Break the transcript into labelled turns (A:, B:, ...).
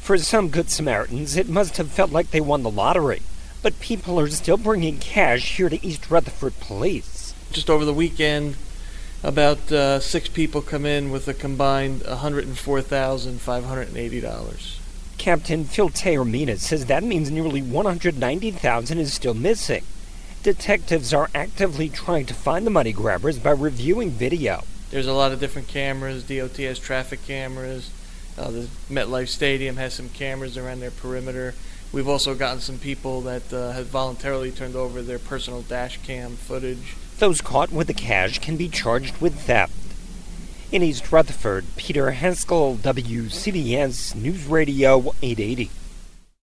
A: For some Good Samaritans, it must have felt like they won the lottery. But people are still bringing cash here to East Rutherford Police.
B: Just over the weekend, about 6 people come in with a combined $104,580.
A: Captain Phil Taormina says that means nearly $190,000 is still missing. Detectives are actively trying to find the money grabbers by reviewing video.
B: There's a lot of different cameras. DOT has traffic cameras. The MetLife Stadium has some cameras around their perimeter. We've also gotten some people that have voluntarily turned over their personal dash cam footage.
A: Those caught with the cash can be charged with theft. In East Rutherford, Peter Haskell, WCBS News Radio 880.